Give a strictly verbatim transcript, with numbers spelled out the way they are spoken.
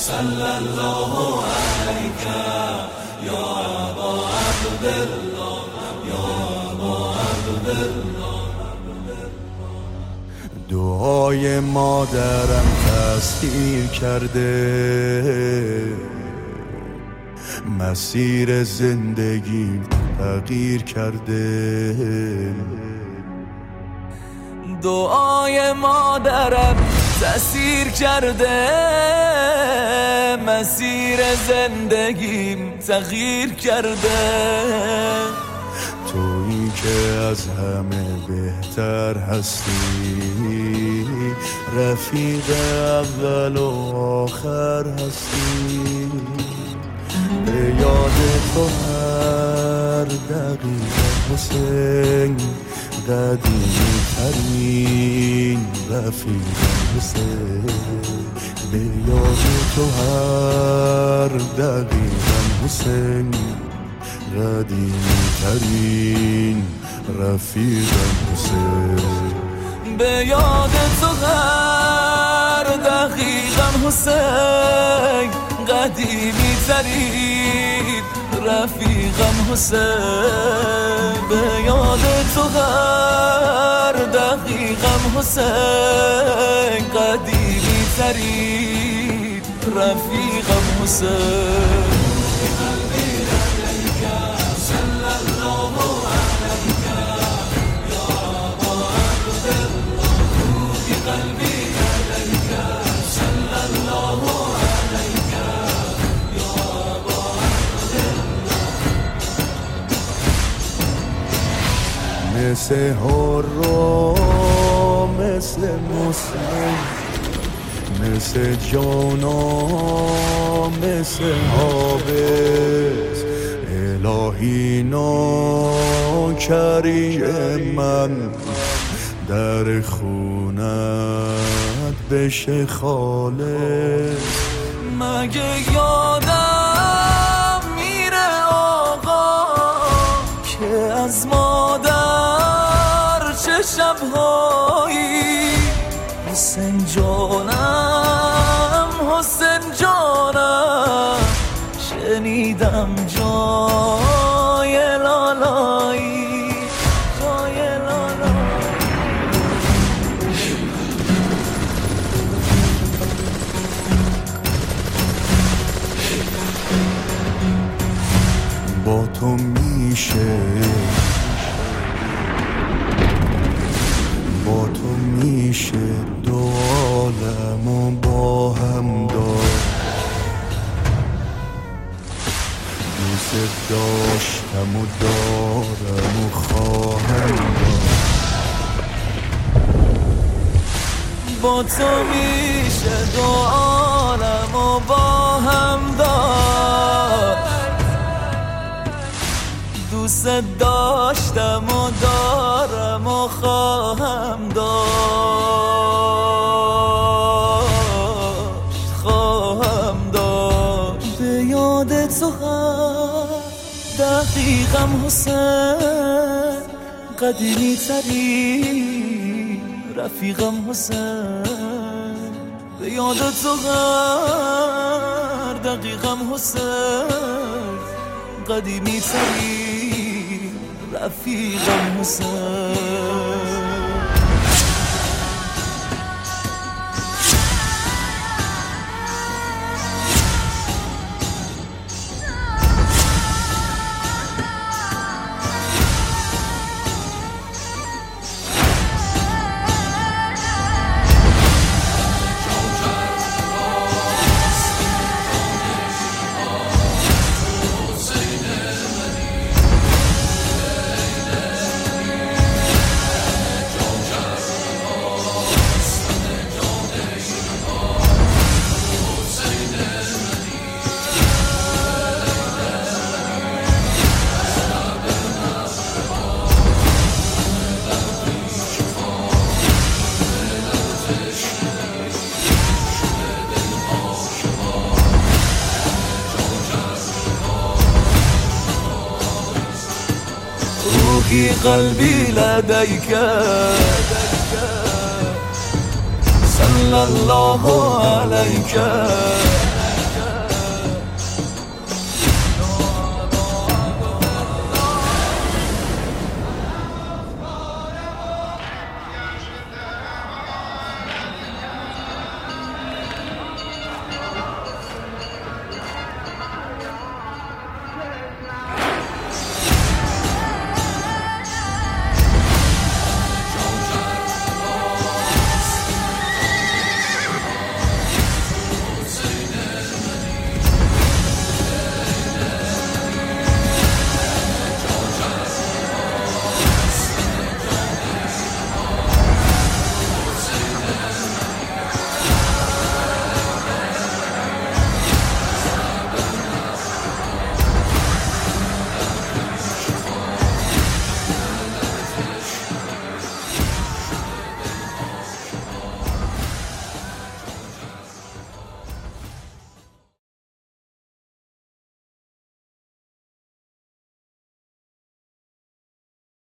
صلی الله علیک یا ابا عبدالله یا ابا عبدالله. دعای مادرم تأثیر کرده، مسیر زندگیم تغییر کرده. دعای مادرم تأثیر کرده، مسیر زندگیم تغییر کرده. تویی که از همه بهتر هستی، رفیق اول و آخر هستی. به یاد تو هر دقیقه حسین، قدیمی ترین رفیق حسین. به یاد تو هر دقیقه حسین، قدیمی ترین رفیقم حسین. به یاد تو هر دقیقم حسین، قدیمی ترین رفیقم حسین. به یاد تو هر دقیقم حسین، قدیمی ترین رفیقم حسین. مثل حرام، مثل مسلم، مثل جانم، مثل حافظ. الهی ناکری من، در خونت بشه خالص. مگه یادم میره آقا که از مادر چه شبهایی. حسین جانم، حسین جانم، شنیدم جای لالایی، جای لالایی. با تو میشه، با تو میشه دو عالمو با هم داشت. دوست داشتم و دارم و خواهم داشت. با تو میشه دو عالمو با هم داشت. دوست داشتم و دارم و خواهم داشت، خواهم داشت. به یاد تو هر دقیقم حسین، قدیمی ترین رفیقم حسین. به یاد تو هر دقیقم حسین، قدیمی ترین رفیقم حسین. روحي قلبي لديك صلى الله عليك